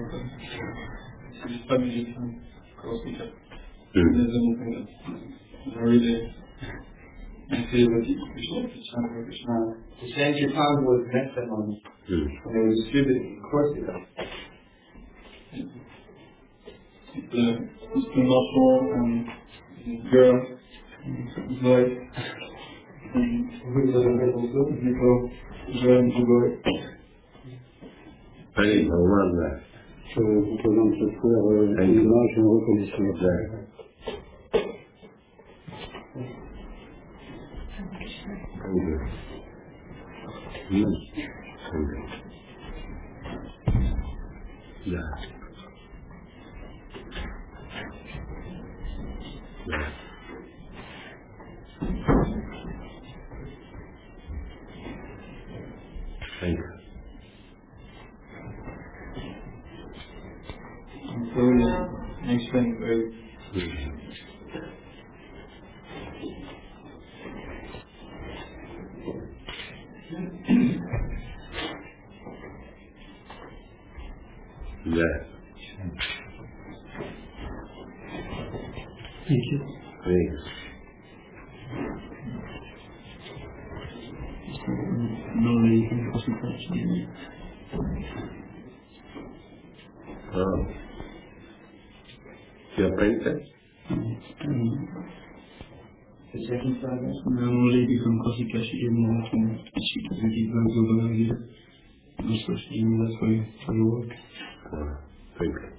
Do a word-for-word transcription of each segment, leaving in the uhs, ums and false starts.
C'est juste pas musicien. The Sankirtan was Methamon, and it was distributed in Corsica. It's the muscle and girl, boy, and with the also, Nico, jeune boy. Allez, on va là. Je vous présente ce frère une image et une reconnaissance. Yeah. Yeah. Thank you. So, next thing is Yeah. Thank you. Thanks. Dans les consultations. Oh. Tu as printed? the second side. Dans les différentes consultations, il y a une ici qui est global. Especially that's why for your work. Oh, thank you.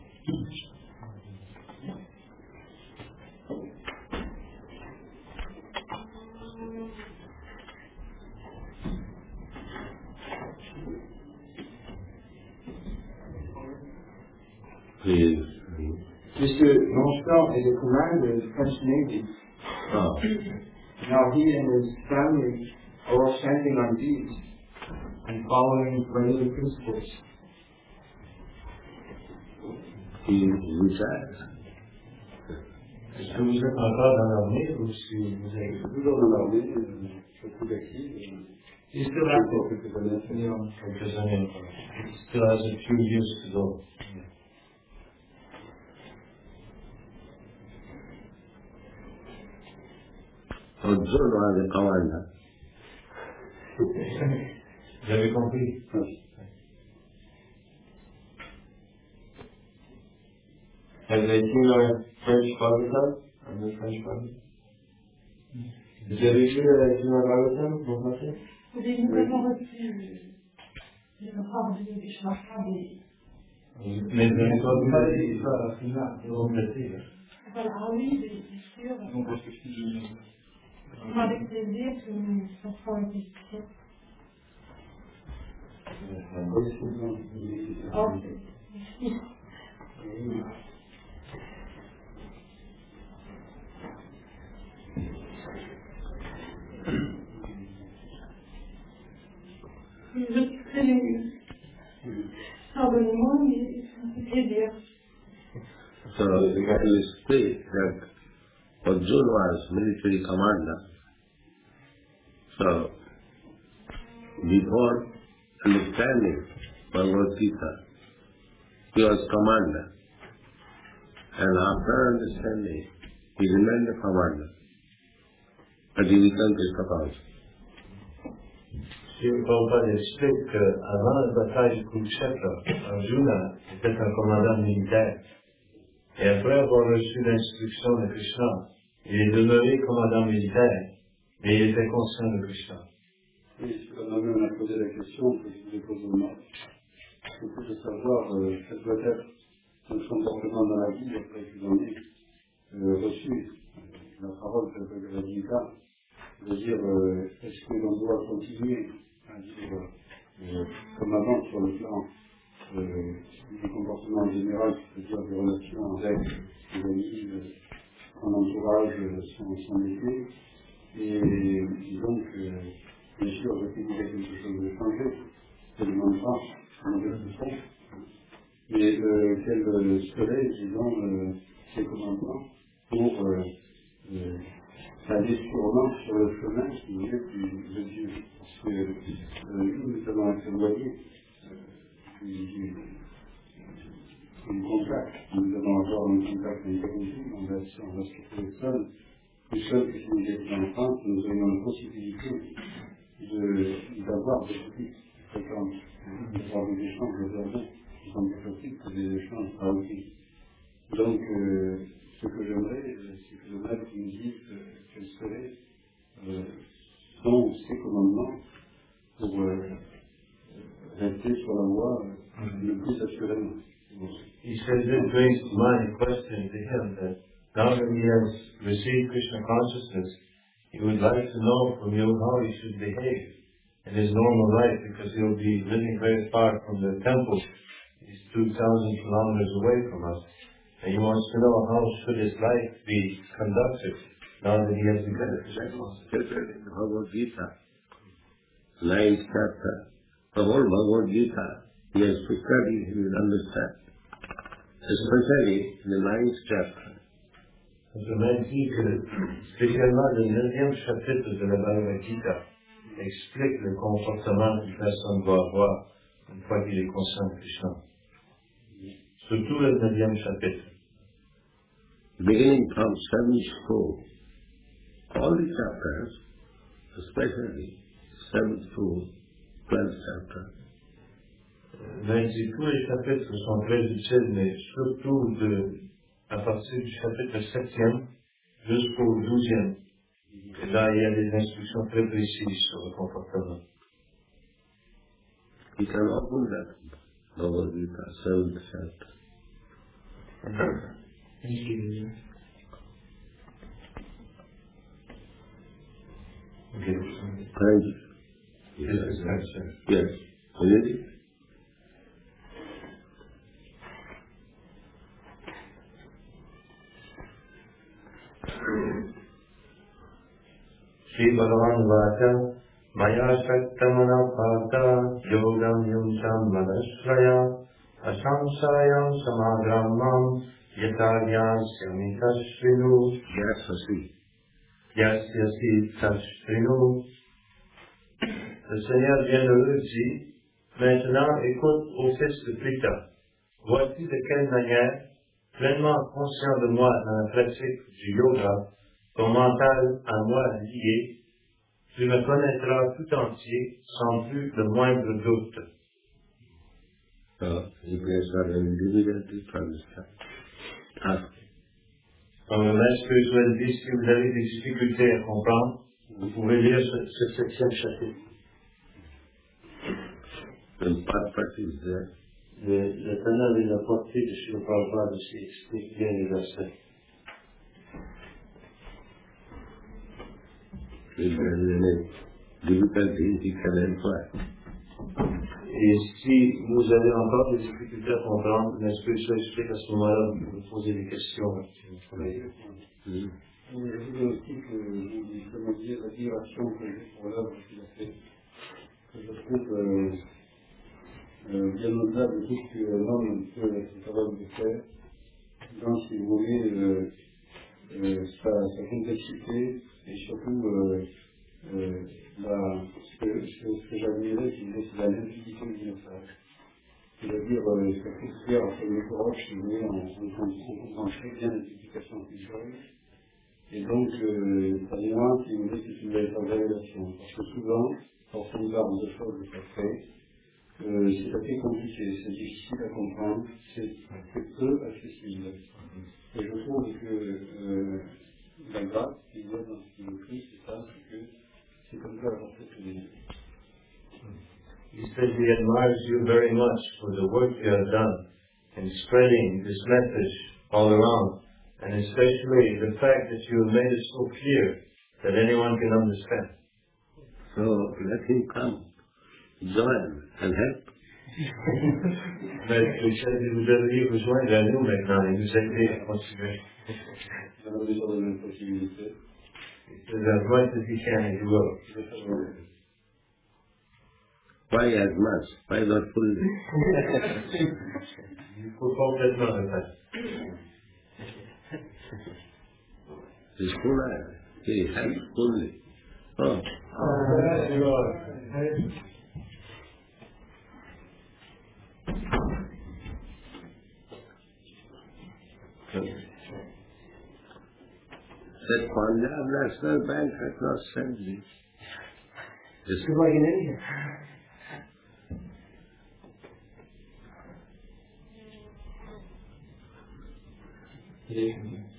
Please. Mister Longchamp is a commander of the French Navy. Oh. Now he and his family are all standing on beach and following regular principles. He retired. Est-ce que vous êtes encore dans l'armée ou si vous avez Toujours dans l'armée, je suis plus actif. He's still active. Quelques années. quelques années encore? He still has a few years to go. Ozzolo was the commander. Vous avez compris? Have they seen our French Bhagavatam? Our new French Bhagavatam? Vous avez vu la Srimad Bhagavatam en français? Oui, nous avons reçu les rapports du Vishwaka des... Mais vous n'avez pas vu la histoire à la finale, de regretter. Voilà, ah oui, bien sûr. Donc, parce que si je... Avec plaisir que nous fassons une discussion. Oh, merci. Je suis très émue. Pardonnez-moi, mais ça me fait plaisir. So you say that Arjun was military commander. So before understanding Bhagavad Gita, he was commander. And after understanding, he remained a commander. But he became Krishna conscious. Si Prabhupada explique qu'avant la bataille du Kurukshetra, Arjuna était un commandant militaire. Et après avoir reçu l'instruction de Krishna, il est demeuré commandant militaire, mais il était conscient de Krishna. Oui, comme moi-même on a posé la question que je voulais poser moi, c'est de savoir euh, quel doit être son comportement dans la vie après que j'en ai euh, reçu euh, la parole de Bhagavad Gita, de dire euh, est-ce que l'on doit continuer à vivre euh, comme avant sur le plan euh, du comportement général, c'est-à-dire des relations avec les amis, euh, son entourage, son, son métier, et, et donc euh, bien sûr, je peux dire quelque chose de changé, je ne demande pas changer tout ça, mais euh, quel serait, disons, euh, ces commandements pour euh, euh, aller sûrement sur le chemin qui est du de Dieu. Parce que euh, nous, nous avons été éloignés euh, du Dieu. un contact. Nous devons avoir un contact interrompu, on va, on va se trouver seul. Plus seul que si nous étions en France, nous aurions la possibilité de, d'avoir des petites fréquences, d'avoir des échanges verbaux qui sont plus faciles que des échanges par écrit. Donc, euh, ce que j'aimerais, c'est que le maître nous dise euh, quels seraient euh, son, ses commandements pour euh, rester sur la voie euh, le plus assurément. He says this brings to mind a question to him that now that he has received Krishna consciousness, he would like to know from you how he should behave in his normal life, because he'll be living very far from the temple. He's two thousand kilometers away from us. And he wants to know how should his life be conducted now that he has become a Krishna consciousness. In the Bhagavad Gita, ninth chapter, the whole Bhagavad Gita, he has to study, he will understand. Especially in the ninth chapter. Je même dit que spécialement le neuvième chapitre de la Bhagavad Gita explique le comportement qu'une personne doit avoir une fois qu'il est conscient de Krishna. Surtout le neuvième chapitre. Beginning from seventh school, all the chapters, especially seventh to twelfth chapter, Même si tous les chapitres sont très utiles, mais surtout de, à partir du chapitre septième jusqu'au douzième. Et là, il y a des instructions très précises sur le comportement. you can open that Bhagavad Gita, seventh chapter. Thank you. Thank you. Yes. Yes. Really? Shri Bhagavan Vata Maya Shaktamana Pata Yogam Yumsam Manashraya Asamsayam Samagramam Yatavyam Syamitashrinu Yes, Asi. Yasyasi Tashrinu. Le Seigneur bienheureux dit, maintenant écoute ô fils de Pita, vois-tu de quelle manière, pleinement conscient de moi dans la pratique du yoga, ton mental à moi lié, tu me connaîtras tout entier sans plus le moindre doute. So, you guys are individual to understand. Ask. Comme le maître spirituel dit, si vous avez des difficultés à comprendre, vous pouvez lire ce, ce septième chapitre. And purpose is there. Le, le teneur et la portée de Srila Prabhupada aussi explique bien les versets. If there is any difficulty, he can inquire. Et si vous avez encore des difficultés à comprendre, le maître spirituel explique à ce moment-là, vous pouvez poser des questions. Oui, je voulais aussi que vous demandiez l'admiration que j'ai pour l'œuvre qu'il a fait, que je trouve euh, euh, bien au-delà de tout ce qu'un homme peut être capable de faire, dans, si vous voulez, euh, euh, sa, sa complexité et surtout euh, euh, la, ce que, ce, ce que j'admirais, c'est la limpidité du message. C'est-à-dire, euh, ça peut se faire sur le corps, si vous voulez, en comprenant très bien les explications culturelles. Et donc, euh, pour moi, si vous voulez, c'est une véritable révélation. Parce que souvent, lorsqu'on parle de choses de ce fait, euh, c'est assez compliqué, c'est difficile à comprendre, c'est peu accessible. Et je trouve que euh, la grâce qu'il y a dans ce qu'il écrit, c'est ça, c'est que c'est comme ça qu'on fait tous les deux. He says he admires you very much for the work you have done in spreading this message all around, and especially the fact that you have made it so clear that anyone can understand. So let him come, join and help. Mais vous devriez vous joindre à nous maintenant et nous aider à continuer. J'en ai besoin de même possibilité. He says as much as he can, he will. Why as much? Why not fully? Il faut complètement le faire. He's full. He has fully. Oh. That Punjab National Bank has not sent me. It's like in India. Yeah.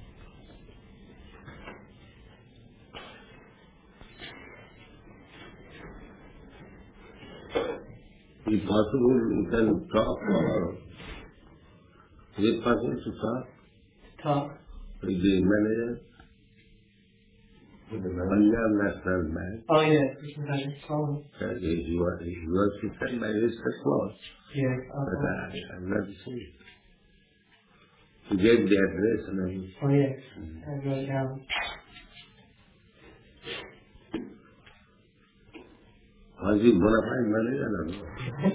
If possible, you can talk tomorrow. Is it possible to talk? Talk? With the manager? With the Punjab National Bank? Oh, yeah. Oh. He, he, was, he was to send my list as well. Yeah. But I, I'm not sure. He gave the address and everything. Oh, yeah. Mm-hmm. I wrote it down. Was he bona fide manager or no?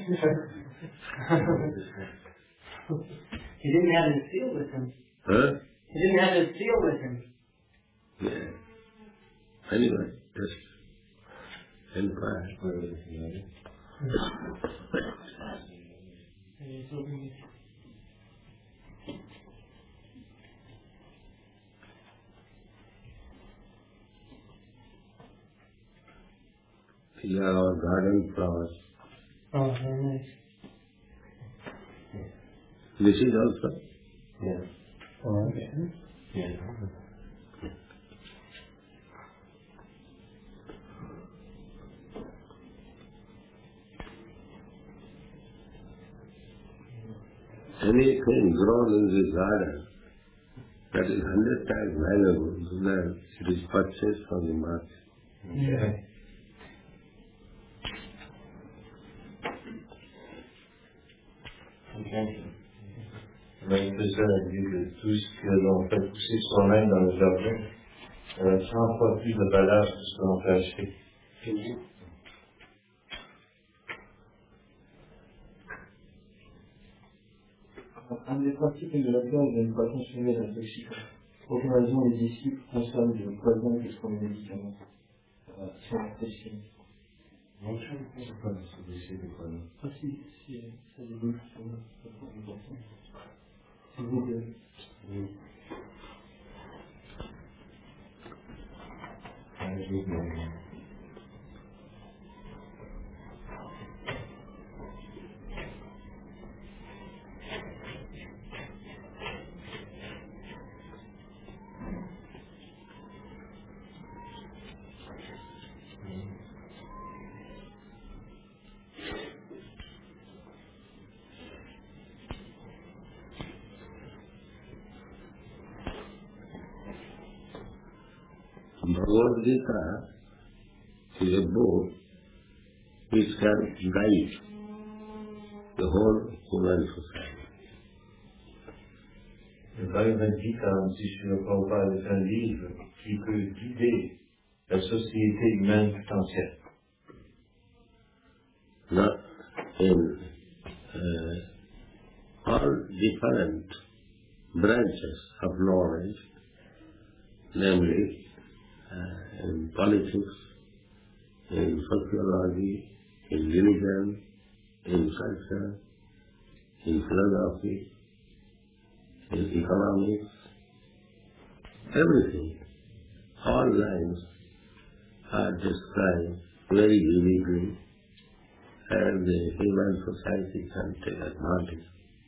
He didn't have his seal with him. Huh? He didn't have his seal with him. Yeah. Anyway, just inquire. These are our garden flowers. Oh, very nice. This is also? Yes. Oh, okay. Yes. Anything grown in this garden that is hundred times valuable than it is purchased from the market. Yeah. Avec ça, elle dit que tout ce que l'on fait pousser soi-même dans le jardin a cent fois plus de valeur que ce que l'on peut acheter. Un des principes de la plante de ne pas consommer la toxique. Pour quelle raison les disciples consomment du poison que sont les médicaments euh, sur la toxique? Non, je ne pense pas que c'est décès de poison. Ah si, si, ça débouche sur le poison. C'est vous de... Oui. Un jour, non. Bhagavad Gita is a book which can guide the whole human society. Le Bhagavad Gita, si je ne prends pas, est un livre qui peut guider la société humaine tout entière. Now, in uh, all different branches of knowledge, namely uh, in politics, in sociology, in religion, in culture, in philosophy, in economics, everything, all lines are described very uniquely, and the human society can take advantage.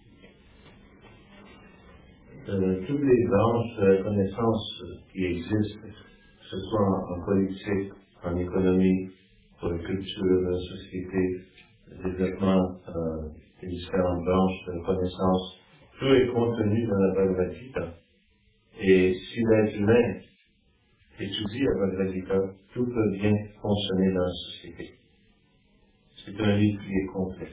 Euh, toutes les branches de connaissances qui existent, que ce soit en, en politique, en économie, pour la culture, la société, le développement euh, des différentes branches de connaissances, tout est contenu dans la Bhagavad Gita. Et si l'être humain étudie la Bhagavad Gita, tout peut bien fonctionner dans la société. C'est un livre qui est complet.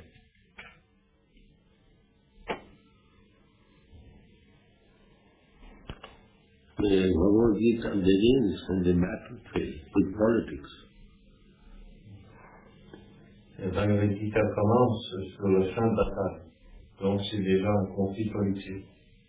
The Bhagavad Gita begins in the battlefield with politics. Le Bhagavad Gita commence sur le champ de bataille. Donc c'est déjà un conflit politique.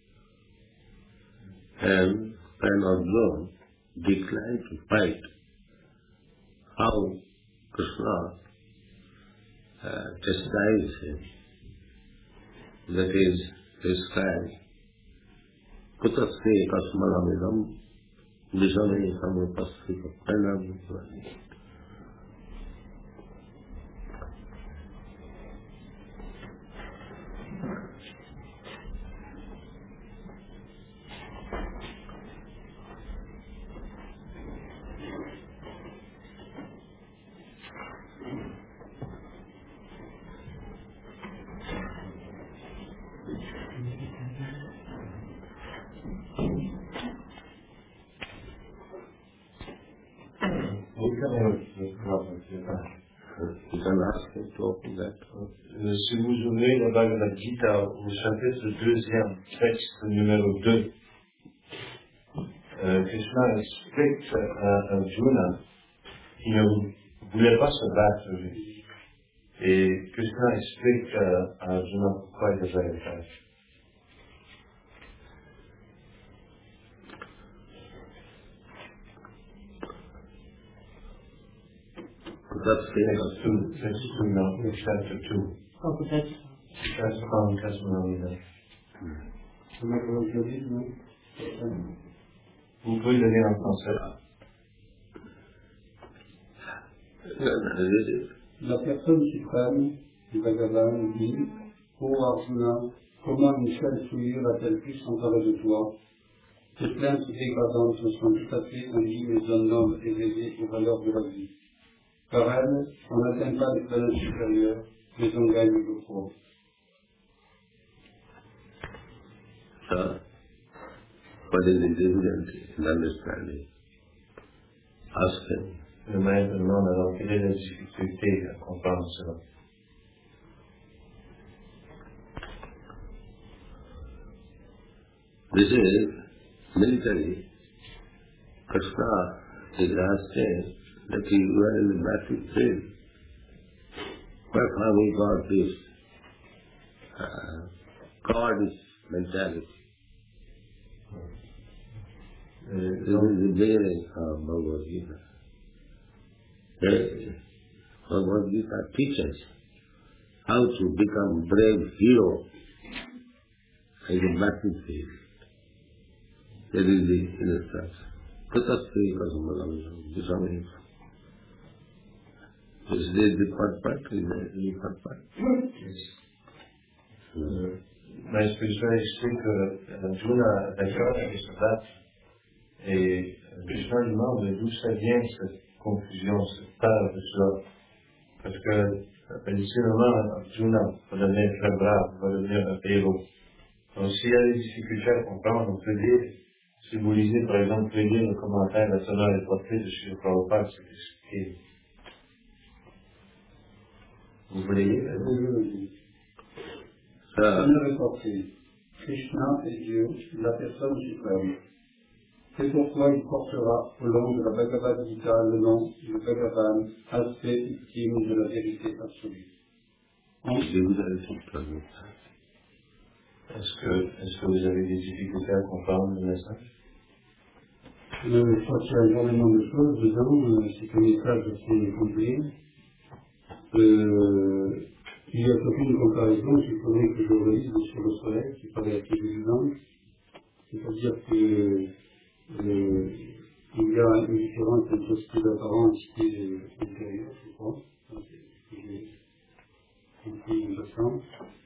And when Arjuna declined to fight, how Krishna uh, chastised him. That is described Kutasve kasmalamidam vijane samupasthita pranam. Si vous ouvrez la Bhagavad Gita au chapitre deuxième, texte numéro deux, euh, Krishna explique à Arjuna qu'il ne voulait pas se battre lui. Et Krishna explique à Arjuna pourquoi il devait le faire. That's Text two, text two now, chapter two. Oh, peut-être. That's from Kasmarina. Vous pouvez le lire en français. La personne suprême du Bhagavan dit: Ô Arjuna, comment une seule souillure a-t-elle pu s'emparer de toi? Tes plaintes dégradantes sont tout à fait indignes d'un homme éveillé aux valeurs de la vie. Par elles, on n'atteint pas les planètes supérieures, mais on gagne le faux. So, what is intelligent in understanding? Ask him. Le maître demande alors quelle est la difficulté à comprendre cela. This is military. Krishna is asking that you are in the battlefield. But how we got this uh, God's mentality? Uh, this is the bearing of Bhagavad Gita. Uh, Bhagavad Gita teaches how to become brave hero in the battlefield. That is the instruction. Kutasve kasmalamidam vijane. Is this the third part? Is that the third part? Yes. Euh, mais Krishna explique que Arjuna est d'accord avec se battre et Krishna lui demande d'où ça vient cette confusion, cette peur de cela. Parce que traditionnellement Arjuna va devenir très brave, va devenir un héros. Donc s'il y a des difficultés à comprendre, on peut dire, si vous lisez par exemple, vous pouvez lire le commentaire de la sonore et portée de Srila Prabhupada, c'est expliqué. Vous voulez lire? Ça ne reporté. Krishna est Dieu, la personne suprême. C'est pourquoi il portera au long de la Bhagavad Gita le nom du Bhagavan, aspect ultime de la vérité absolue. Est-ce que, est-ce que vous avez des difficultés à comprendre le message? Euh, je crois qu'il y a énormément de choses dedans, c'est un message assez complet. Euh, il y a surtout une comparaison qu'il faudrait que je relise sur le soleil, qui paraît assez évidente. C'est-à-dire que euh, il y a une différence entre ce qui est apparent et ce qui est intérieur, je crois. C'est ce que j'ai compris en passant.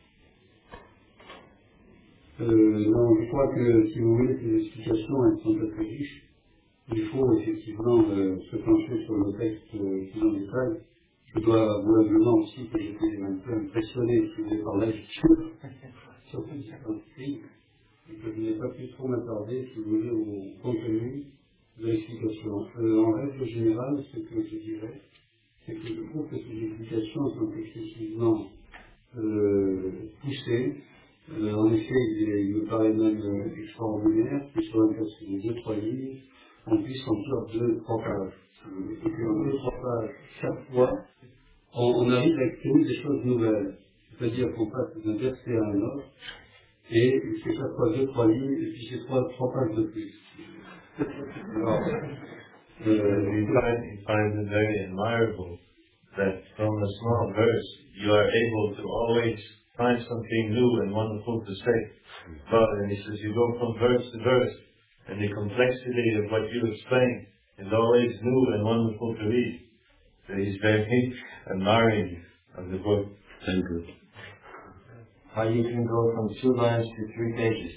Euh, non, je crois que si vous voulez, ces explications, elles sont assez riches. Il faut effectivement euh, se pencher sur le texte euh, plus en détail. Je dois avouer aussi que j'étais un peu impressionné par la lecture, surtout certains écrits, et que je n'ai pas pu trop m'attarder, si vous voulez, au contenu de l'explication. Euh, en règle générale, ce que je dirais, c'est que je trouve que ces explications sont excessivement euh, poussées. Euh, en effet, il, il me paraît même euh, extraordinaire que sur un texte de deux trois lignes, on puisse remplir deux trois pages. Et puis en deux trois pages, chaque fois, on, on arrive à exprimer des choses nouvelles. C'est-à-dire qu'on passe d'un verset à un autre, et c'est chaque fois deux trois lignes, et puis c'est trois, trois pages de plus. Alors, uh, you find, you find it very admirable that from a small verse you are able to always finds something new and wonderful to say about it. And he says, you go from verse to verse, and the complexity of what you explain is always new and wonderful to read. So he's very admiring of the book. Thank you. How you can go from two lines to three pages.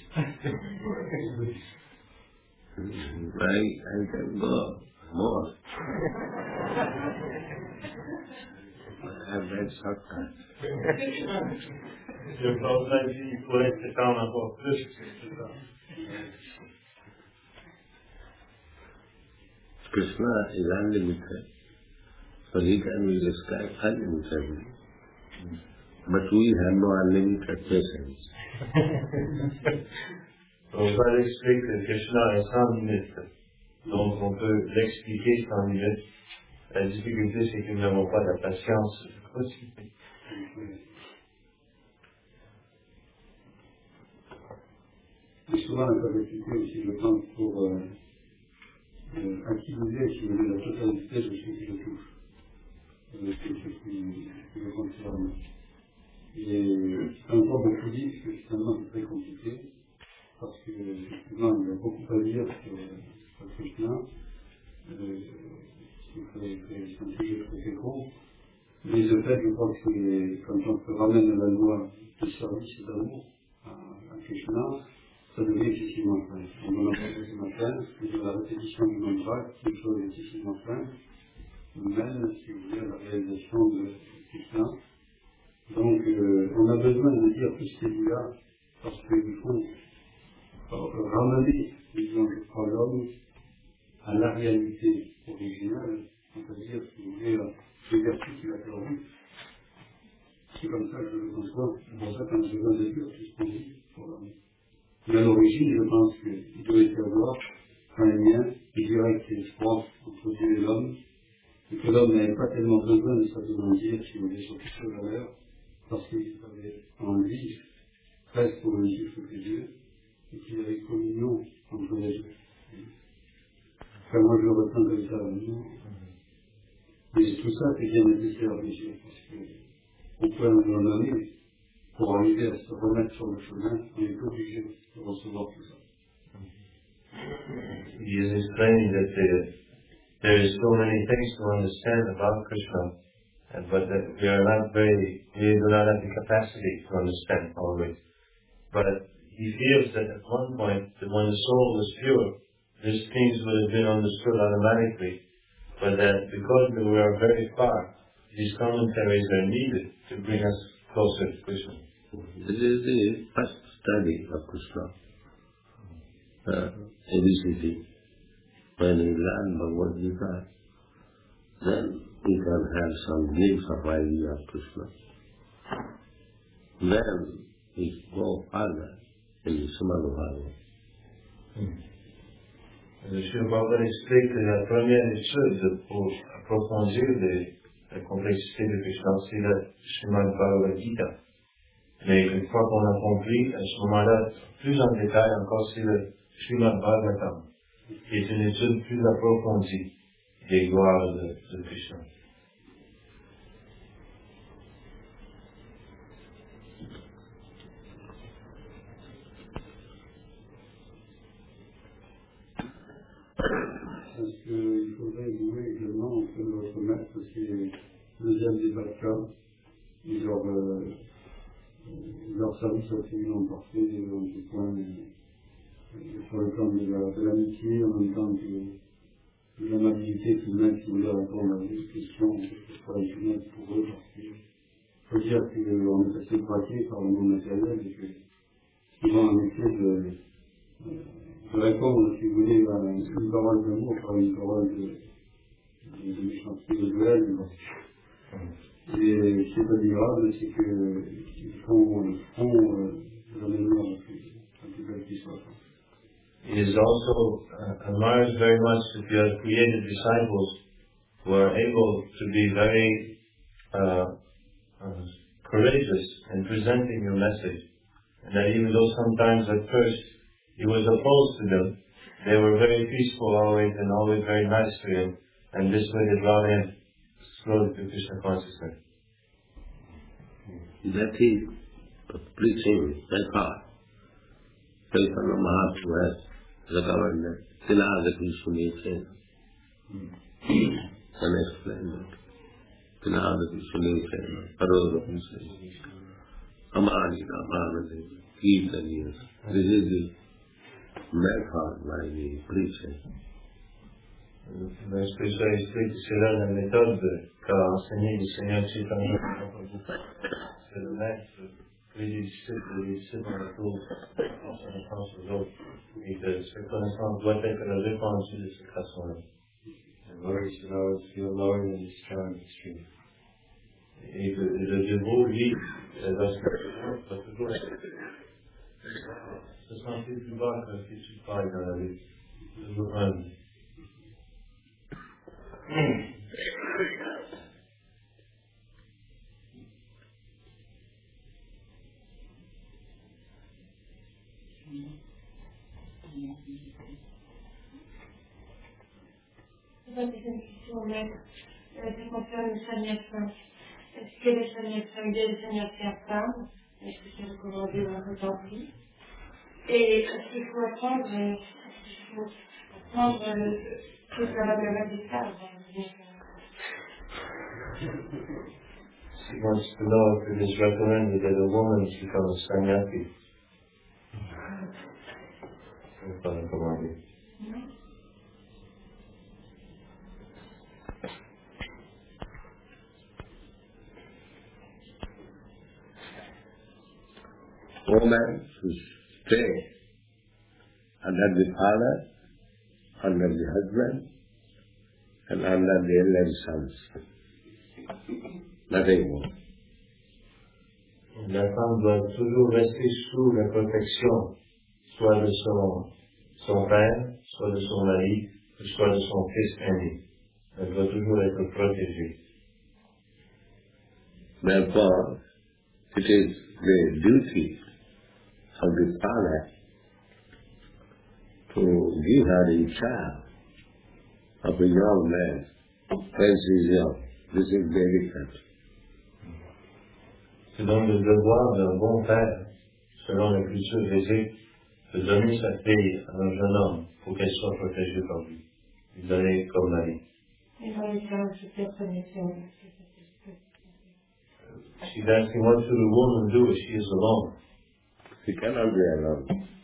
I, I can go more. I have read shortcut. Je pense que il pourrait s'étendre encore plus. Krishna is unlimited, so he can be described unlimitedly. But we have no unlimited patience. On va l'expliquer que Krishna est sans limite. Donc on peut l'expliquer sans limite. La difficulté, c'est que nous n'avons pas la patience de continuer. C'est souvent la capacité aussi, je pense, pour euh, euh, activer, si vous voulez, la totalité de ce qui le touche, de ce qui, qui le concerne. Et c'est encore beaucoup dit, parce que finalement c'est très compliqué, parce que effectivement il y a beaucoup à dire sur, sur Krishna, euh, c'est un sujet très fécond, mais de fait je crois que c'est, quand on se ramène à la loi de service et d'amour à, à Krishna, ça devient excessivement simple. On en a parlé ce matin, mais de la répétition du mantra, c'est une chose excessivement simple, même si vous voulez à la réalisation de Krishna. Donc, euh, on a besoin de dire tous ces mots-là parce qu'il faut ramener, disons, je crois, l'homme à la réalité originale, c'est-à-dire, si vous voulez, les vertus qu'il a perdues. C'est comme ça que je le conçois. C'est pour ça qu'on a besoin de dire tout ce qu'on dit pour l'homme. Mais à l'origine, je pense qu'il doit y avoir un lien direct et étroit entre Dieu et l'homme, et que l'homme n'avait pas tellement besoin de simplement dire, si vous voulez, sur toutes ces valeurs, parce qu'il avait envie, presque pour le chiffre que Dieu, et qu'il avait communion entre les deux. Enfin, moi je le ressens comme ça, non. Mais tout ça, c'est bien nécessaire, bien sûr, parce qu'au point où on en est, pour arriver à se remettre sur le chemin, on est obligé de recevoir tout ça. He is explaining that there, there is so many things to understand about Krishna, and but that we are not very, we do not have the capacity to understand always. But he feels that at one point, that when the soul was pure, these things would have been understood automatically, but that because we are very far, these commentaries are needed to bring us closer to Krishna. This is the first study of Krishna, uh, A B C D. When we learn Bhagavad Gita, then we can have some glimpse of idea of Krishna. Then we go further in the Srimad Bhagavatam. Le Sri Prabhupada explique que la première étude pour approfondir les, la complexité de Krishna, c'est le Srimad Bhagavad Gita. Mais une fois qu'on a compris, à ce moment-là, plus en détail encore, c'est le Srimad Bhagavatam, qui est une étude plus approfondie des gloires de, de Krishna. Parce qu'il faudrait jouer également entre notre maître, c'est le deuxième des Balkans, et leur, euh, leur service absolument parfait, en tout point, euh, sur le plan de, la, de l'amitié, en même temps que de l'amabilité qu'ils mettent, si vous voulez, répondre à des questions traditionnelles pour eux, parce qu'il faut dire qu'on est assez braqué par le monde matériel et que souvent on essaie de, de répondre, si vous voulez, à une parole d'amour par une parole de, de, de méchanceté de duel. Et ce qui est admirable, c'est qu'ils font le front euh, de la manière la plus, la plus belle qui soit. It is also uh, admires very much that you have created disciples who are able to be very uh, uh, courageous in presenting your message. And that even though sometimes at first he was opposed to them, they were very peaceful always and always very nice to him. And this way they brought him slowly to Krishna consciousness. That is preaching method Chaitanya Mahaprabhu has recommended Tinagati Sunitena and explained it. Tinagati Sunitena, Parodapam Sunitena, Amarita Bhavati, Kirtaniya. This is the method by the preacher. Le spécial explique que c'est là la méthode qu'a enseigné le Seigneur Chaitanya Mahaprabhu. C'est le maître que les disciples, les disciples en retour en se connaissance aux autres. Et que cette connaissance doit être répandue de cette façon-là. And Lord should always feel lower than his strong extreme. Et que le dévot, lui, va toujours se sentir plus bas qu'un fils de paille dans la vie. Toujours humble. C'est une question, mais qui concerne le sannyasa. Est-ce que le sannyasa, il y a le sannyasa à femme? Est-ce que c'est recommandé dans le temps-ci? Et est-ce qu'il faut apprendre, est-ce qu'il faut apprendre tout ça va bien avec ça? She wants to know if it is recommended that a woman become a sannyasi. C'est pas recommandé. Woman should stay under the father, under the husband, and under the elder sons. Nothing more. La femme doit toujours rester sous la protection, soit de son, son père, soit de son mari, soit de son fils aîné. Elle doit toujours être protégée. Therefore, it is the duty of the father to give her in charge of a young man when she is young. This is very different. C'est donc le devoir d'un bon père, selon la culture védique, de donner sa fille à un jeune homme pour qu'elle soit protégée par lui, lui donner comme mari. She's asking what should a woman do if she is alone? She cannot be alone.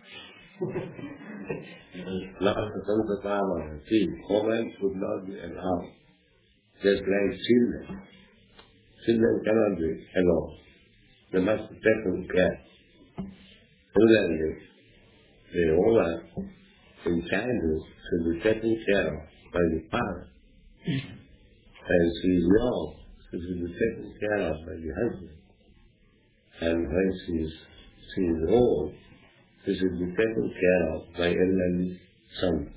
Not the Santa See, women should not be alone. Just like children. Children cannot be alone. They must be taken care. Similarly, the woman in childhood should be taken care of by the father. And she is young, she should be taken care of by the husband. And when she is, she is old, she should be taken care of by elderly sons.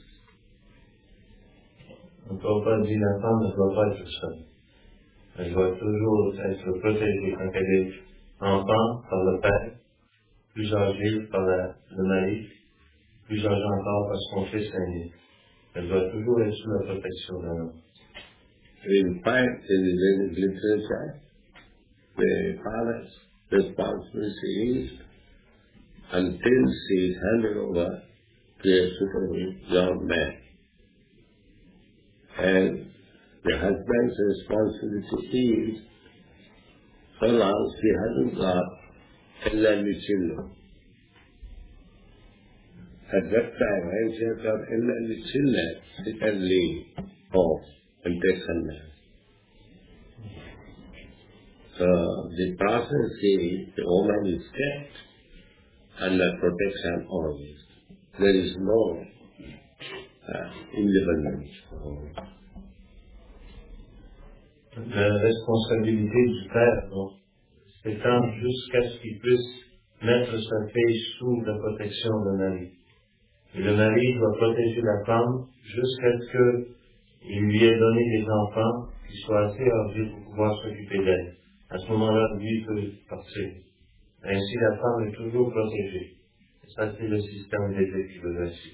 On ne peut pas dire la femme ne doit pas être seule. Elle doit toujours être protégée quand elle est enfant par le père, plus âgée par la, le mari, plus âgée encore par son fils aîné. Elle doit toujours être sous la protection d'un homme. In fact, in the Vedic literature, the father's responsibility is until she is handed over to a suitable young man. And the husband's responsibility is so long she hasn't got elderly children. At that time, when she has got elderly children, she can leave home and take her man. So the process is the woman is kept under protection always. There is no uh, independence. La responsabilité du père, donc, s'étend jusqu'à ce qu'il puisse mettre sa fille sous la protection d'un mari. Et le mari doit protéger la femme jusqu'à ce qu'il lui ait donné des enfants qui soient assez âgés pour pouvoir s'occuper d'elle. À ce moment-là, lui peut partir. Ainsi, la femme est toujours protégée. Et ça, c'est le système d'été qui veut ainsi.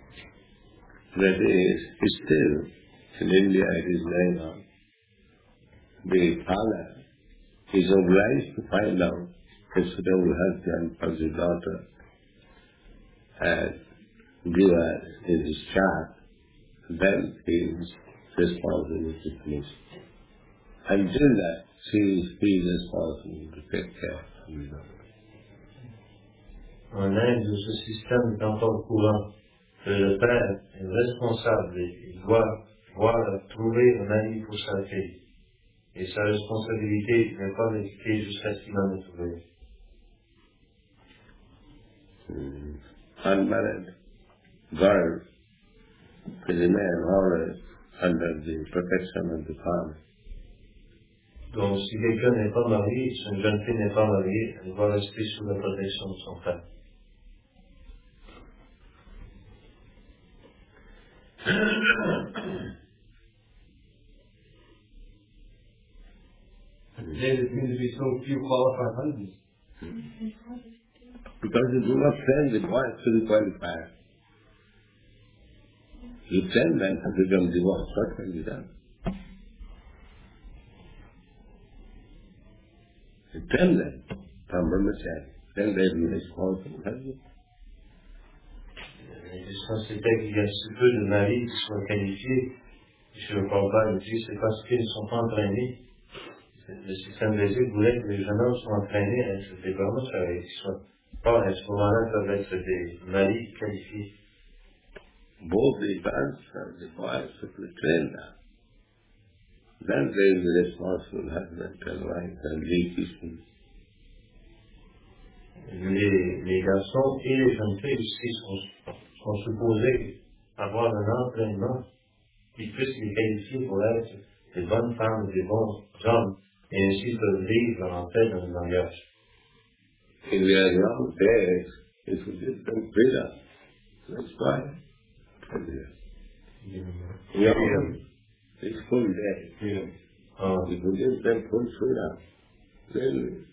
That is, still, in India it is going on. the father is obliged to find out a suitable husband for the daughter and give her a discharge, then he is responsible to finish. Until that, she is, he is responsible to take care of the daughter. En Inde, ce système est encore courant. Que le père est responsable et il doit voir trouver un mari pour sa fille. Et sa responsabilité n'est pas d'éviter jusqu'à ce qu'il en ait trouvé. Mm. Unmarried girl is a man always under the protection of the father. Donc, si quelqu'un n'est pas marié, si une jeune fille n'est pas mariée, elle doit rester sous la protection de son père. There seem to be so few qualified husbands. Because you do not send the boys to be qualified. You send them to become divorced. What can be done? You tell them from brahmacharya. Then they will be responsible husband. C'était qu'il y a si peu de maris qui soient qualifiés. Je ne parle pas de dire c'est parce qu'ils ne sont pas entraînés. Le système basique voulait que les jeunes hommes soient entraînés à être des brahmacharis, qu'ils soient pas à ce moment-là peuvent être des maris qualifiés. Both the girls and the boys should be trained up. Then they will be responsible husband and wife and lead people. Les, les garçons et les jeunes filles aussi sont, sont supposés avoir un entraînement qui puisse les qualifier pour être des bonnes femmes, des bons hommes, et ainsi peuvent vivre en paix dans le langage. In their young days, it will give them freedom. That's why. Young, it's full day. Yeah. Uh, It will give them full freedom. Then,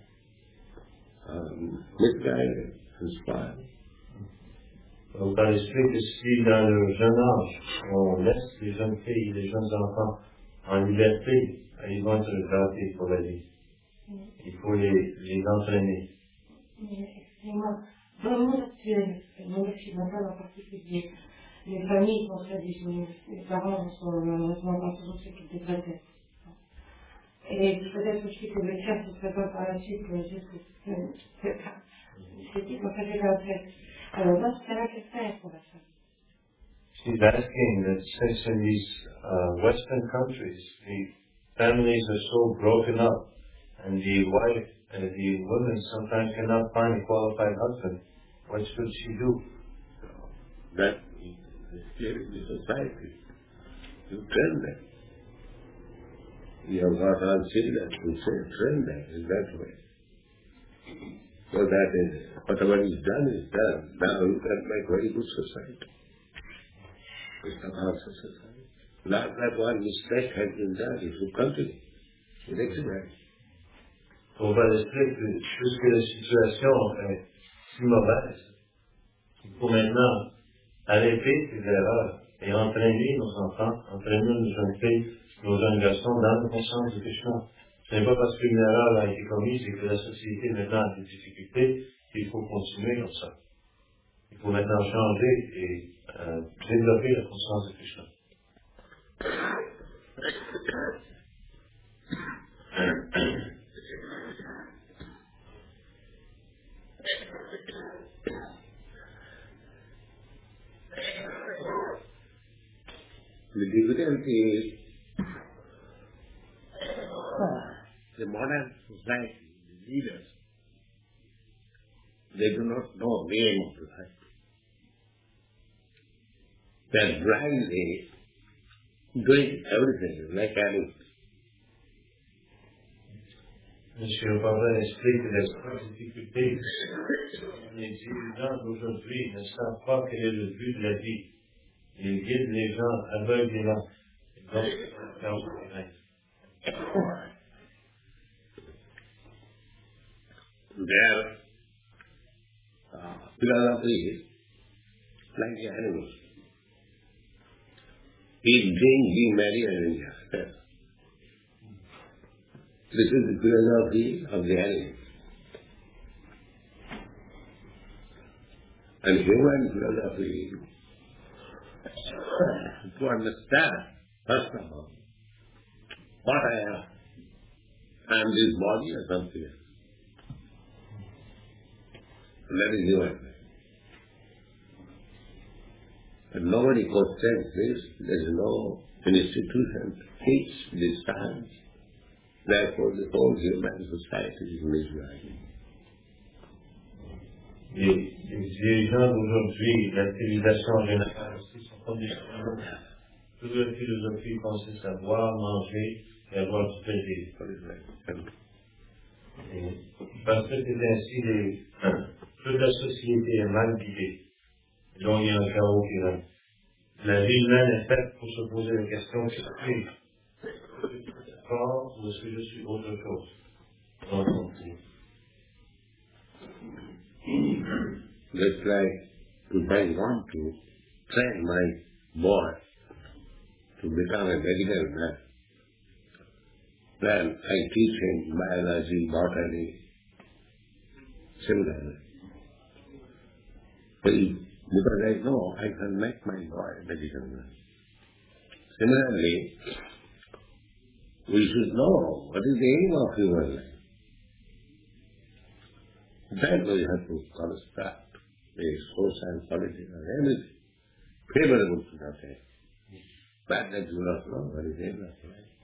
um, misguided, inspired. Donc, dans l'esprit que si dans le jeune âge, on laisse les jeunes filles et les jeunes enfants en liberté, ils vont être gâtés pour la vie. Il faut les, les entraîner. Excusez-moi, dans le monde actuel, le monde occidental en particulier, les familles sont très disjointes, les parents sont malheureusement pas toujours ceux qui devraient être. Et peut-être aussi que le chef ne serait pas par la suite pour juste que c'est dit qu'on fait la tête. Alors dans ce cas-là, qu'est-ce faire pour la femme? She's asking that since in these uh, Western countries, the families are so broken up, and the wife, uh, the women sometimes cannot find a qualified husband, what should she do? That is the spirit of the society. You train them. You have got all children, you say, train them in that way. So that is, whatever is done is done. Now you can make very good society. It's not our society. Not that one mistake has been done, it will continue. The next way. On va l'esprit que puisque la situation est si mauvaise, il faut maintenant arrêter ces erreurs et entraîner nos enfants, entraîner nos jeunes filles, nos jeunes garçons dans la conscience de Krishna. Ce n'est pas parce qu'une erreur a été commise et que la société maintenant a des difficultés qu'il faut continuer comme ça. Il faut maintenant changer et euh, développer la conscience de Krishna. The difficulty is the modern society, the leaders, they do not know the aim of life. They are blindly doing everything like animals. Monsieur Papa explique la difficulté. Les dirigeants d'aujourd'hui ne savent pas quel est le but de la vie. Ils guident les gens aveuglément. Ils vont faire le rêve. Their uh, philosophy is like animals. Eat, drink, be merry, and enjoy. This is the philosophy of the animals. And human philosophy, to understand, first of all, what I am. I am this body or something else. And that is human. And nobody questions this. There is no institution to teach this science. Therefore, the whole human society is miserable. Les, les dirigeants d'aujourd'hui, la civilisation générale aussi, sont conditionnés. Toute la philosophie consiste à boire, manger et avoir du plaisir. Et parce que c'est ainsi, les, toute la société est mal guidée. Et donc il y a un chaos qui règne. La vie humaine est faite pour se poser la question, est-ce que je suis fort ou est-ce que je suis autre chose? Donc, Just like if I want to train my boy to become a medical man, then I teach him biology, botany, similarly. Because I know I can make my boy a medical man. Similarly, we should know what is the aim of human life. Then we have to construct a social, political, anything favorable to that aim. That I do not know what is the aim of life.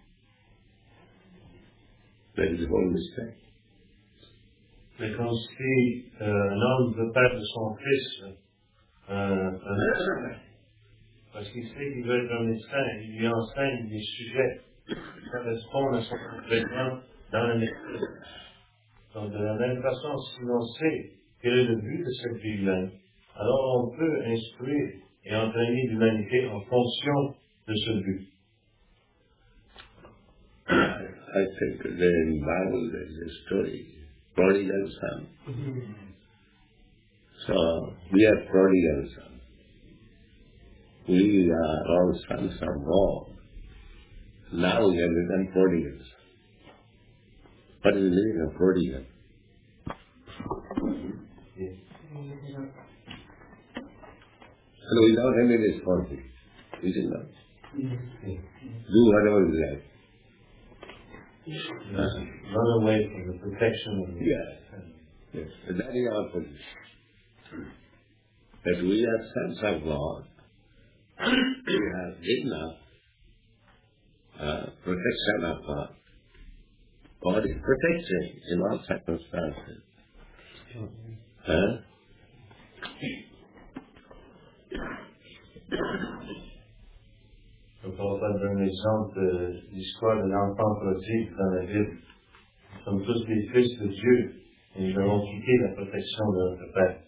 That is the whole mistake. Mais quand si euh, un homme veut perdre son fils, euh, euh, parce qu'il sait qu'il veut être un médecin, il lui enseigne des sujets qui correspondent à son compétence dans la médecine. Donc de la même façon, si l'on sait quel est le but de cette vie humaine, alors on peut instruire et entraîner l'humanité en fonction de ce but. I think in the Bible there is a story, prodigal son. Mm-hmm. So we are prodigal sons. We are all sons of God. Now we have become prodigals. What is the meaning of prodigal? Yes. So without any responsibility, is it not? Yes. Do whatever you like. Uh, run away from the protection of the yes. yes. So that is our position. That we are sons of God. We have enough uh, protection of God. God is protecting in all circumstances. Huh? Donc on va donner l'exemple de l'histoire de l'enfant prodigue dans la Bible. Nous sommes tous des fils de Dieu et nous avons quitté la protection de notre Père.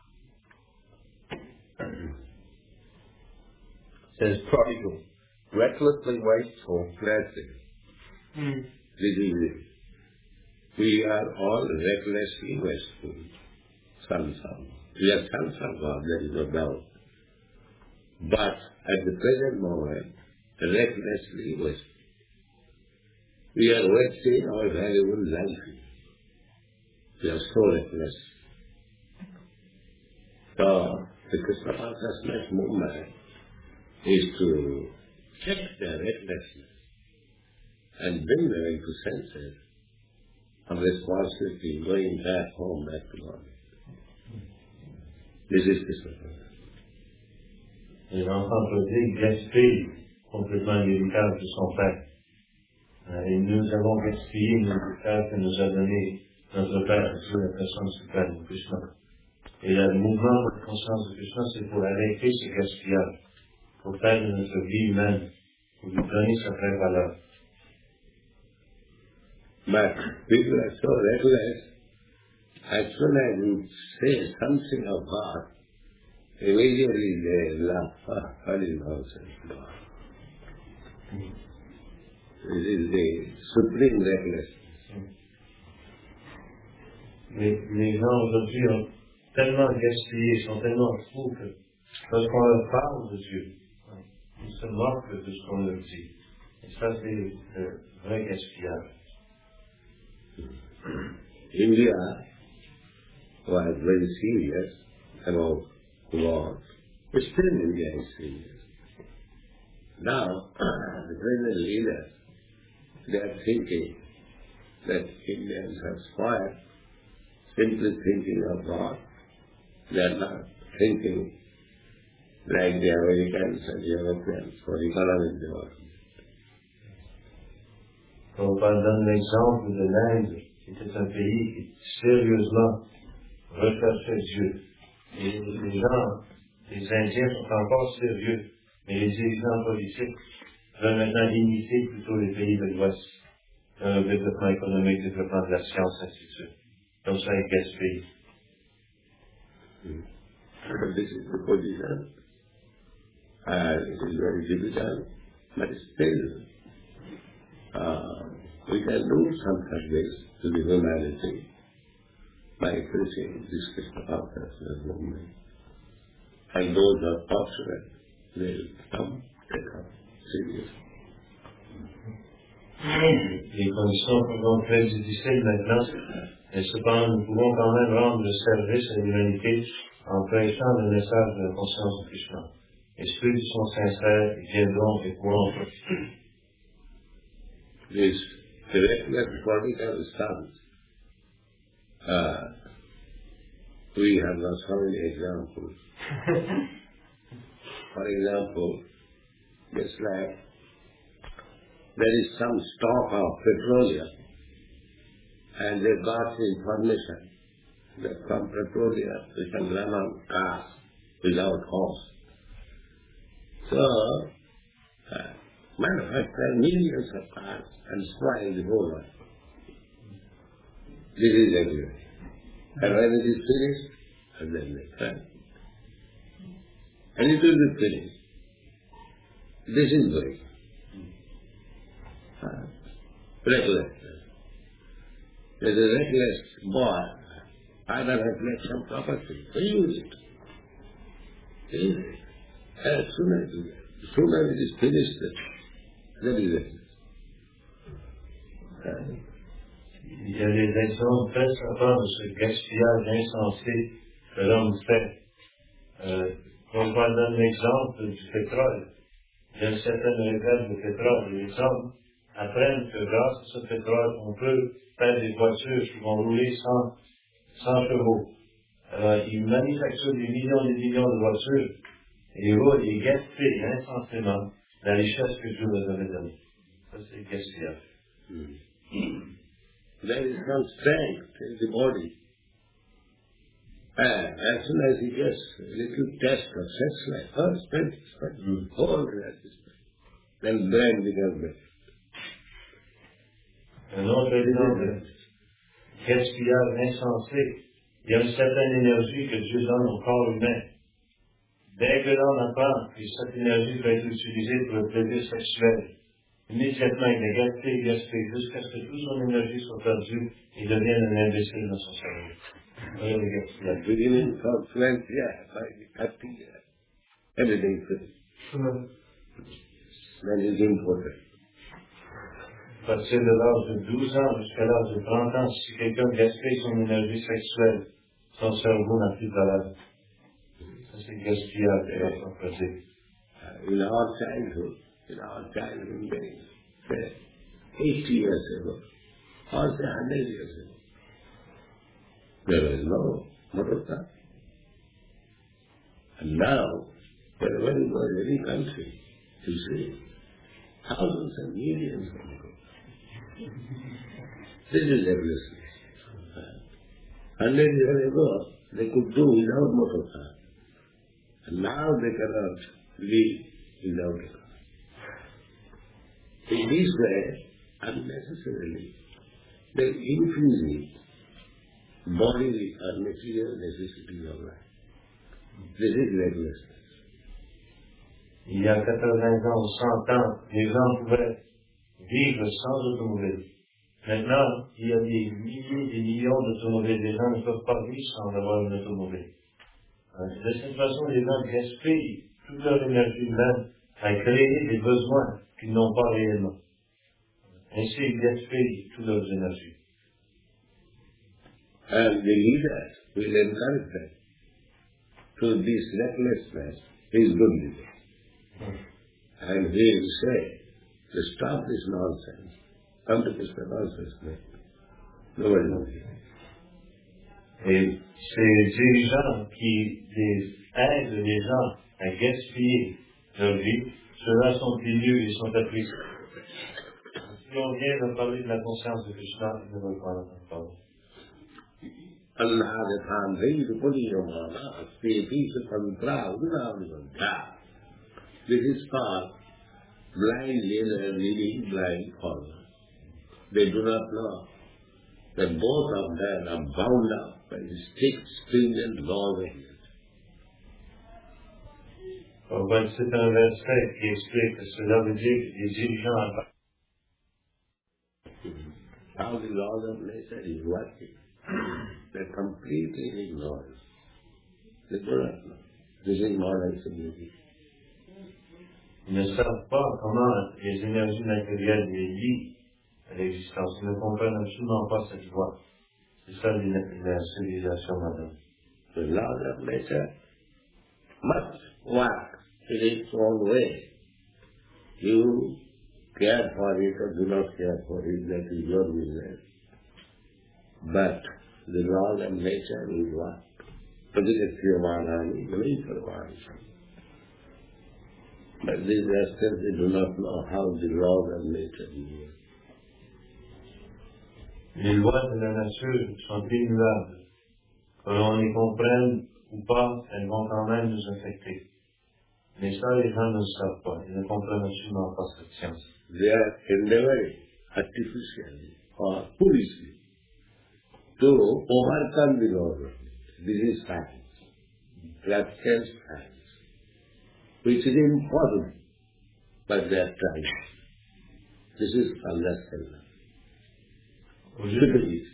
Says prodigal, recklessly wasteful, blessed. Mm. This is it. We are all recklessly wasteful, sons of God. We are sons of God, there is no doubt. But at the present moment, recklessly wasteful. We are wasting our valuable life. We are so reckless. So, the Krishna consciousness movement is to check their recklessness and bring them into senses of responsibility going back home, back to God. This is Krishna consciousness. Les enfants prodigues gaspillent complètement l'héritage de son père. Et nous avons gaspillé l'héritage que nous a donné notre Père Dieu, la personne suprême de Krishna. Et le mouvement de conscience de Krishna, c'est pour arrêter ce gaspillage, pour faire de notre vie humaine, pour lui donner sa vraie valeur. But people are so reckless, as soon as you say something of God, immediately they laugh. Ah, what is nonsense, God? This is the supreme recklessness. Les, les gens aujourd'hui ont tellement gaspillé, sont tellement fous que lorsqu'on leur parle de Dieu, ils se moquent de ce qu'on leur dit. Et ça, c'est le vrai gaspillage. India was very serious about war. Still India is serious. Now, the present leaders, they are thinking that Indians are spoiled, simply thinking of God. They are not thinking like the Americans and Europeans for economic development. On donne l'exemple de l'Inde, qui était un pays qui sérieusement recherchait Dieu. Et les gens, les Indiens sont encore sérieux, mais les dirigeants politiques veulent maintenant imiter plutôt les pays de l'Ouest, dans le développement économique, le développement de la science, ainsi de suite. Comme ça, ils gaspillent. Mm. This is the position. Uh, it is very difficult, but still, uh, we can do some service to the humanity by preaching this Krishna consciousness movement. And those who are fortunate, they will come, take up seriously. Les conditions sont très difficiles maintenant, mais cependant nous pouvons quand même rendre le service à l'humanité en prêchant le message de la conscience de Krishna. Et ceux qui sont sincères, ils viendront et pourront profiter. This directness political stance, uh, we have got so many examples. For example, just like there is some stock of petroleum, and they got information that from petroleum we can run on cars without horse. So, uh, manufacture millions of cars and supply the whole world. This is everywhere. And when it is finished, and then they try. And it will be finished. This is going. Uh, reckless. There's a reckless boy. Either has left some property, they use it. They use it. As soon as, as soon as it is finished, then is it. Uh, Il y a des exemples très frappants de ce gaspillage insensé que l'homme fait. Euh, on va donner l'exemple du pétrole. Il y a certaines réserves de pétrole. Les hommes apprennent que grâce à ce pétrole, on peut faire des voitures qui vont rouler sans, sans chevaux. Alors, ils manufacturent des millions et des millions de voitures et ils roulent et gaspillent insensément la richesse que Dieu leur avait donnée. Ça, c'est le gaspillage. Mm. There is some strength in the body. And as soon as he gets a little test of sex life, oh, strength, strength, mm. whole resistance, then brain becomes better. Un autre exemple de gaspillage insensé. Il y a une certaine énergie que Dieu donne au corps humain. Dès que l'homme apprend que cette énergie va être utilisée pour le plaisir sexuel, immédiatement il est gaspillé, gaspillé, jusqu'à ce que toute son énergie soit perdue et devienne un imbécile dans son cerveau. Voilà le gaspillage. Beginning from twenty years, by thirty years, everything finished. Then it's important. À partir de l'âge de douze ans jusqu'à l'âge de trente ans, si quelqu'un gaspille son énergie sexuelle, son cerveau n'a plus de valeur. Ça, c'est le gaspillage de la pratique. In our childhood, in our childhood days, say, eighty years ago, or say one hundred years ago, there was no motor car. And now, wherever you go in any country, you see thousands and millions of people. This is recklessness. Hundred years ago, they could do without motor car. And now they cannot live without a car. In this way, unnecessarily, they are infusing bodily or material necessities of life. This is recklessness. Il y a quatre-vingts ans ou cent ans, les gens pouvaient vivre sans automobile. Maintenant, il y a des milliers et des millions d'automobiles. Les gens ne peuvent pas vivre sans avoir une automobile. De cette façon, les gens gaspillent toute leur énergie humaine à créer des besoins qu'ils n'ont pas réellement. Ainsi, ils gaspillent toute leur énergie. And the leaders will encourage them to this recklessness is good leader. And he will say, to stop this nonsense, come to Krishna consciousness. Nobody knows it. Et ces dirigeants qui les aident les gens à gaspiller leur vie, ceux-là sont élus et sont appréciés. Si on vient de parler de la conscience de Krishna, ils ne veulent pas l'entendre parler. Allah the time raised Puriyamana, Speti Sutantra, Udavivanta. This is called blind leader leading blind follower. They do not know that both of them are bound up by the strict, stringent law of engagement. Donc, c'est un verset qui explique que cela veut dire que les dirigeants How the laws of nature is working. They completely ignore it. They do not know. This is moral civility. ils ne savent pas comment les énergies matérielles les lient à l'existence. Ils ne comprennent absolument pas cette loi. C'est ça la, la civilisation moderne. The laws of nature must work in its own way. You care for it or do not care for it, that is your business. But the laws of nature will work. Pradikasyamānāni Gurīparvāni. But these rascals, they do not know how the laws of nature work. Les lois de la nature sont immuables. Que l'on les comprenne ou pas, elles vont quand même nous affecter. Mais ça, les gens ne le savent pas. Ils ne comprennent absolument pas cette science. They are endeavoring artificially or foolishly to overcome the laws of nature. This is science. Practical science. Which is impossible. But they are trying. This is understanding. Au lieu, de,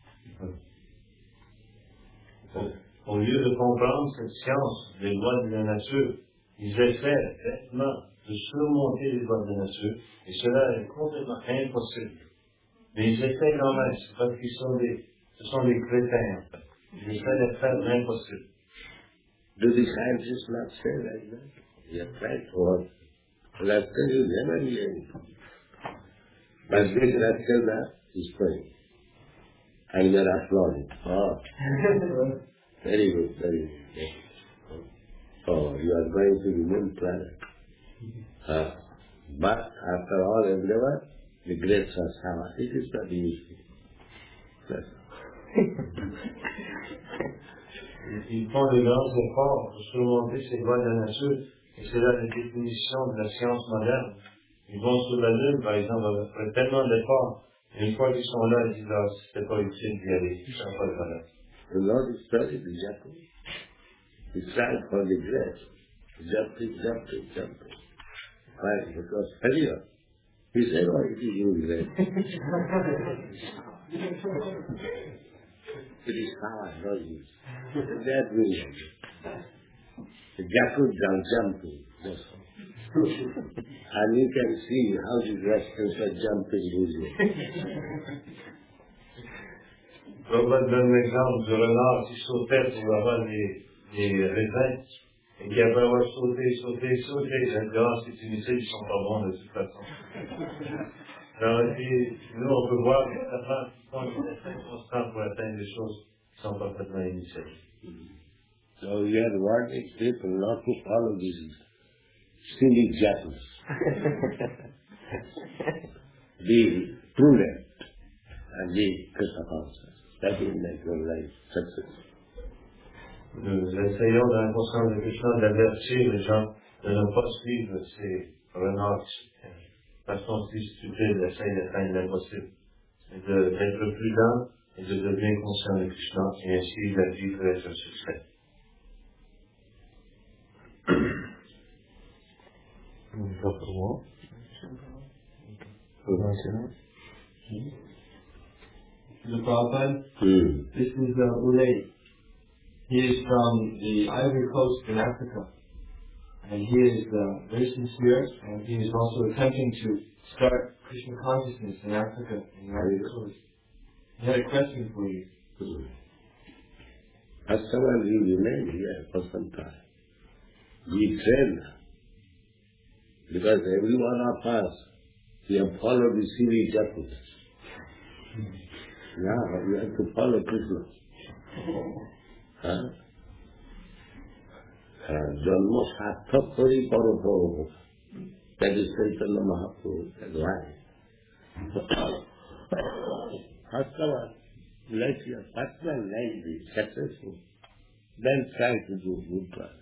au lieu de comprendre cette science des lois de la nature, ils essaient bêtement de surmonter les lois de la nature, et cela est complètement impossible. Mais ils essaient quand même, c'est parce qu'ils sont des, ce sont des crétins, en fait. Ils essaient de faire l'impossible. Do the scientists not say like that? They are trying to work. Rascal is never learning. But this rascal now is praying. And they are applauding. Oh, very good, very good. Oh, you are going to the moon planet. Uh, but after all endeavor, the great Sasava, it is not easy. That's all. Ils font de grands efforts pour surmonter ces lois de la nature, et c'est là la définition de la science moderne. Ils vont sur la Lune, par exemple, après tellement d'efforts, et une fois qu'ils sont là, ils disent, ah, c'était pas utile d'y aller, ça n'a pas de valeur. The Lord is studying the Japanese. He tried for the grace. Jumping, jumping, jumping. Why? Because failure. He said, oh, it is your grace. It is how I know you. They are doing it. The Jaku jumping, that's all. And you can see how the rascals are jumping usually. Prabhupada donne l'exemple du renard qui sautait pour avoir des, des raisins, et qui après avoir sauté, sauté, sauté, il a dit, ah, c'est inutile, ils sont pas bons de toute façon. Alors, et nous, on peut voir que ça prend un effort constant pour atteindre des choses qui sont parfaitement inutiles. So we are warning people not to follow these silly jackals. Be prudent and be Krishna conscious. That will make your life successful. Nous essayons dans la conscience de Krishna d'avertir les gens de ne pas suivre ces renards de façon si stupide, essayent d'atteindre l'impossible. C'est d'être prudent et de devenir conscient de Krishna, et ainsi la vie peut être un succès. The Prabhupada, Mm. this is uh, Ulay. He is from the Ivory Coast in Africa. And he is uh, very sincere, and he is also attempting to start Krishna consciousness in Africa, in the Ivory Coast. He had a question for you. Mm. First of all, we remain here for some time. We train, because every one of us, we have followed the series Jacob. Now we have to follow Krishna. Huh? Janma sarthak kori karo prabhu. That is Chaitanya Mahaprabhu's advice. First of all, let your personal life be successful, then try to do good work.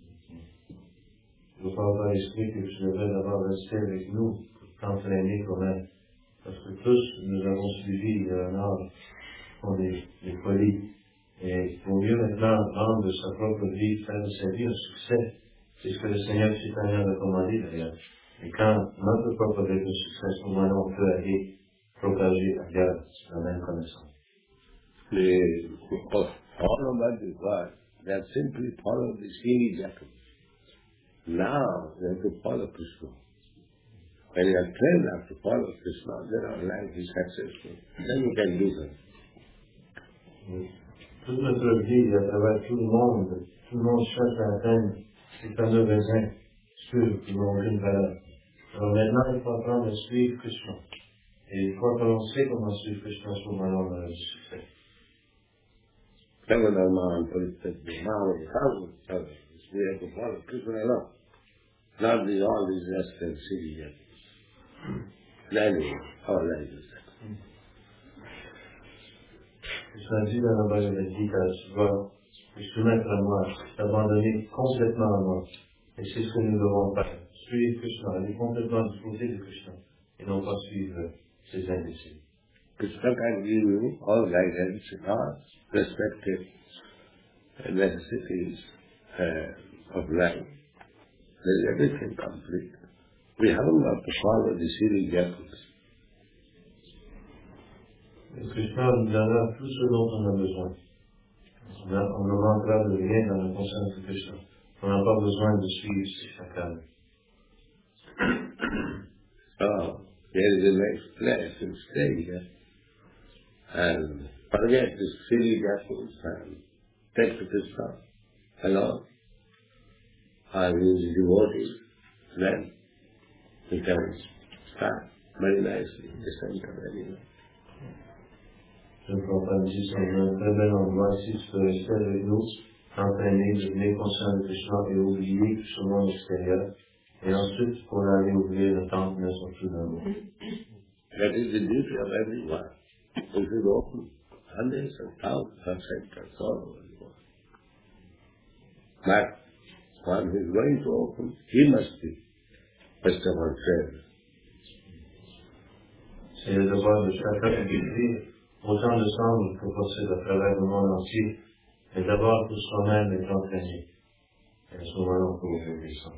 Le Papa explique que je devrais d'abord rester avec nous pour t'entraîner quand même. Parce que tous nous avons suivi un art pour les, les folies. Et pour mieux maintenant rendre sa propre vie, faire de sa vie un succès. C'est ce que le Seigneur Chaitanya a recommandé d'ailleurs. Et quand notre propre vie est un succès, à ce moment-là, on peut aller propager ailleurs la même connaissance. The, all about the God, they have simply followed the series Jacob. Now they have to follow Krishna. When you are trained up to follow Krishna, then our life is successful. Then you can do that. Toute notre vie, à travers tout le monde, tout le monde cherche à atteindre ces fameux raisins sûrs qui n'ont aucune valeur. Alors maintenant, il faut apprendre à suivre Krishna. Et une fois que l'on sait comment suivre Krishna, à ce moment-là, on a du succès. We have to follow Krishna alone. Not the, all these Western city Then our life is that. Krishna dit dans la Bhagavad Gita, tu dois te soumettre à moi, t'abandonner complètement à moi. Et c'est ce que nous devons faire. Suivre Krishna, aller complètement du côté de Krishna, et non pas suivre ses imbéciles. Krishna can give you all guidance in our respective necessities uh, of life. There is everything complete. We haven't got to follow the series Jacob. Krishna nous donnera tout ce dont on a besoin. On ne manquera de rien dans la conscience de Krishna. On n'a pas besoin de suivre ses chacals. So, there is a nice place to stay here and forget this silly Jacob and take to Krishna alone. Or he is devotee, then he can start very nicely, descend very nicely. Je crois pas ici, c'est un très bel endroit ici, tu peux rester avec nous, t'entraîner, devenir conscient de Krishna et oublier tout ce monde extérieur. Et ensuite, tu pourras aller ouvrir le temple, mais surtout d'amour. That is the duty of everyone. We should open hundreds and thousands of centers all over the world. But one who is going to open, he must be first of all trained. C'est le devoir de chacun d'ouvrir autant de cendres que possible à travers le monde entier, mais d'abord pour soi-même est entraîné. Et à ce moment-là, on peut ouvrir les cendres.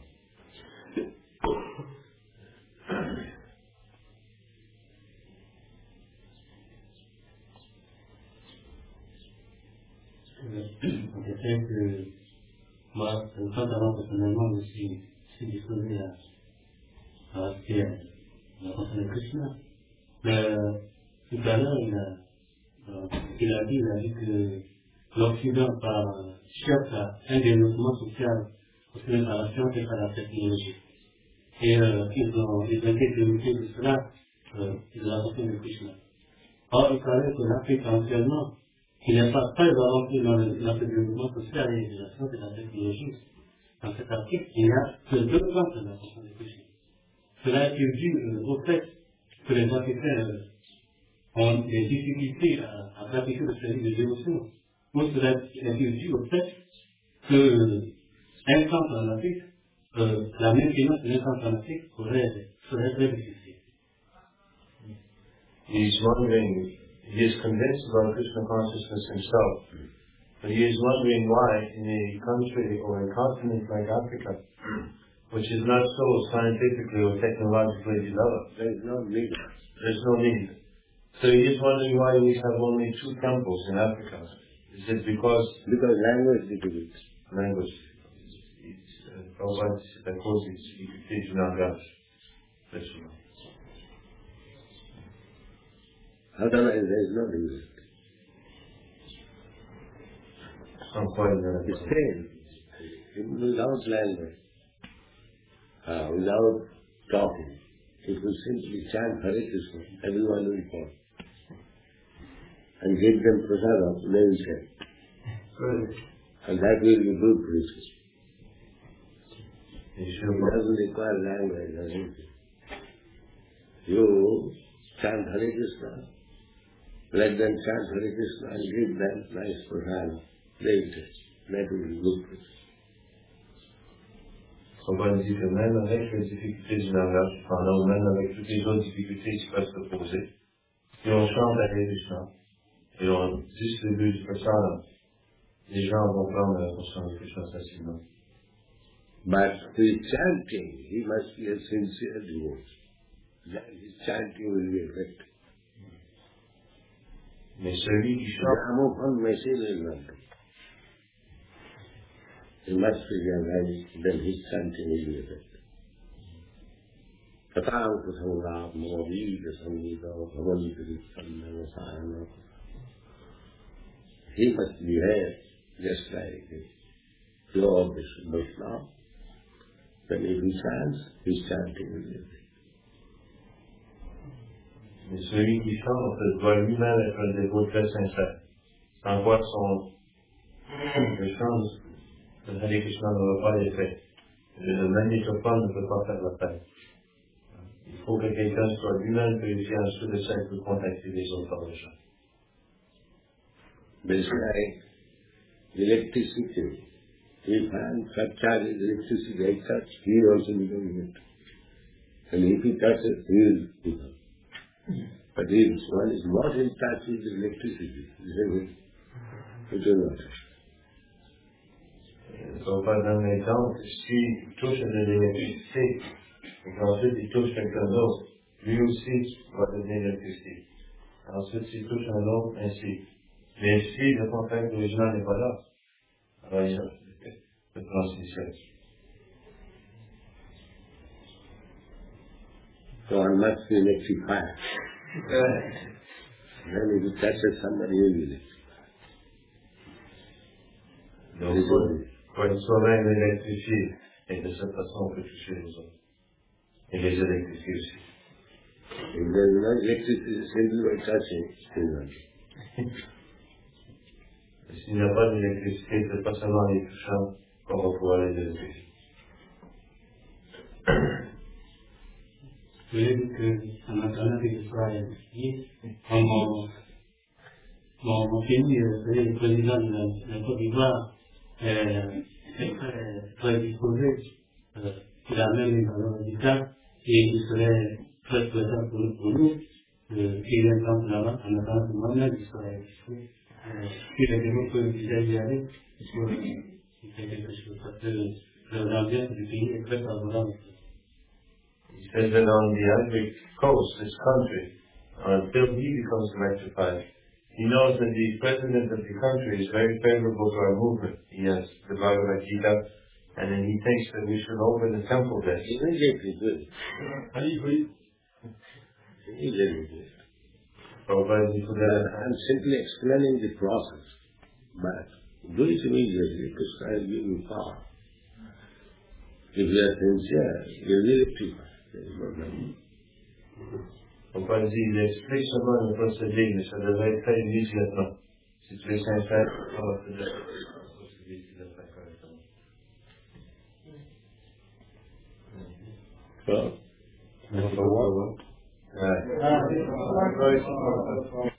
C'est fait que moi, quand avant personnellement, je suis, je suis disposé à, à rester à la personne de Krishna. Mais tout à l'heure, il a, euh, il a dit, il a dit que l'Occident cherche à un développement social parce que la science et par la technologie. Et euh, ils ont ils ont été limités de cela, euh, de la personne de Krishna. Or, il paraît que l'Afrique actuellement, qui n'est pas très avancée dans le, dans le développement social et de la science et de la technologie, dans cette Afrique, il n'y a que deux ans de la personne de Krishna. Cela est dû euh, au fait que les Africains euh, ont des difficultés à, à pratiquer le service de dévotion. Ou cela est dû au fait que un camp en Afrique, euh, la maintenance d'un camp en Afrique serait, serait très difficile. He's wondering, he is convinced about Krishna consciousness himself, but he is wondering why in a country or a continent like Africa, which is not so scientifically or technologically developed, There is no need. there's no need. So he is wondering why we have only two temples in Africa. Is it because Because language difficulty. language? It's, uh, Prabhupada, c'est à cause des difficultés du langage. Très souvent. Otherwise there is no reason. sans quoi il n'y aurait It's pas. same. Without language, uh, without talking, if you simply chant Hare Krishna, everyone will come. And give them prasadam, they will chant. And that will be good preaching. It doesn't require language or anything. You chant Hare Krishna, let them chant Hare Krishna and give them nice prasadam. They will take. That will be good preaching. Son point dit que même avec les difficultés du langage, pendant même avec toutes les autres difficultés qui peuvent se poser, si on chante Hare Krishna et on distribue du prasadam, les gens vont prendre conscience de Krishna facilement. But the chanting, he must be a sincere devotee. Then his chanting will be effective. Mais celui qui chante, Gramophone machine will not do. He must be realized, then his chanting will be effective. Tatham kusangam mohavita sangita bhavanti sannavasayana. He must behave just like the Lord Vishnu. Then if he chants, his chanting will be effective. mais celui qui chante doit lui-même être un dévot très sincère, sans quoi son le chant de Hare Krishna n'aura pas d'effet. Le magnétophone ne peut pas faire l'affaire. Il faut que quelqu'un soit lui-même purifié, ensuite de ça il peut contacter les autres par le chant. It's like electricity. If I am charged electricity like such, he also becomes it. And if he touches, he will become. But if one is not in touch with electricity, then it will not. Donc, par exemple, s'il touche de l'électricité, et qu'ensuite il touche quelqu'un d'autre, lui aussi va devenir électricité. Ensuite, s'il touche un autre, ainsi. Mais si le contact original n'est pas là, alors il y a de transmission. So one must be electrified. Then if he touches somebody, he will be electrified. Donc, il faut être soi-même électrifié, et de cette façon on peut toucher les autres. Et les électrifier aussi. If there is no electricity, simply by touching, it will not. Et s'il n'y a pas d'électricité, c'est pas seulement en les touchant qu'on va pouvoir les électrifier. Vous voyez que en attendant que je sois ici, mon, mon, mon pays, euh, le président de la, la Côte d'Ivoire, euh, est très, très disposé, euh, il a même une valeur handicap, et il serait très souhaitable pour, pour nous, euh, qu'il y ait un temps là-bas, en attendant que moi-même je sois ici. Euh, si les démons peuvent déjà y aller, il faut qu'il fait quelque chose, parce que l'ambiance du pays est très favorable. He says that on the Ivory Coast, this country, until he becomes electrified, he knows that the president of the country is very favorable to our movement. He has the Bhagavad Gita, and then he thinks that we should open a temple there. Immediately do it. Immediately do it. Prabhupada, I am simply explaining the process, but do it immediately, Krishna will give you power. If you are sincere, you will be electrified. There is no doubt. Prabhupada dit, il explique seulement le procédé, mais ça devrait être fait immédiatement. Si tu es sincère, on va te dire le procédé qui doit faire correctement. So, Number one. Right.